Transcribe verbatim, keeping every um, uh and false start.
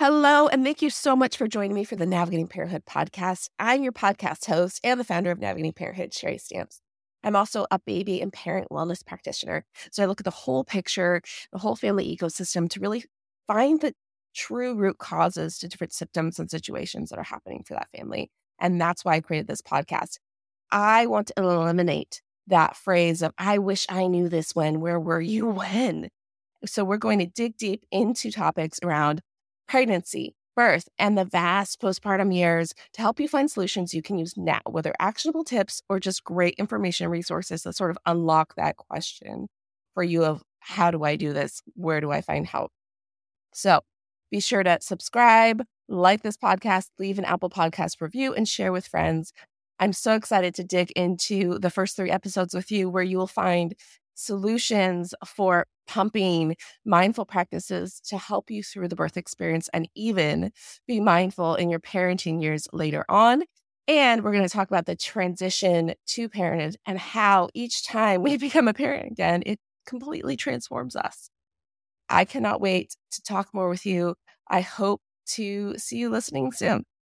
Hello, and thank you so much for joining me for the Navigating Parenthood podcast. I'm your podcast host and the founder of Navigating Parenthood, Sherry Stamps. I'm also a baby and parent wellness practitioner. So I look at the whole picture, the whole family ecosystem to really find the true root causes to different symptoms and situations that are happening for that family. And that's why I created this podcast. I want to eliminate that phrase of, I wish I knew this when, where were you when? So we're going to dig deep into topics around pregnancy, birth, and the vast postpartum years to help you find solutions you can use now, whether actionable tips or just great information resources that sort of unlock that question for you of how do I do this? Where do I find help? So be sure to subscribe, like this podcast, leave an Apple Podcast review, and share with friends. I'm so excited to dig into the first three episodes with you where you will find solutions for pumping, mindful practices to help you through the birth experience and even be mindful in your parenting years later on. And we're going to talk about the transition to parenthood and how each time we become a parent again, it completely transforms us. I cannot wait to talk more with you. I hope to see you listening soon.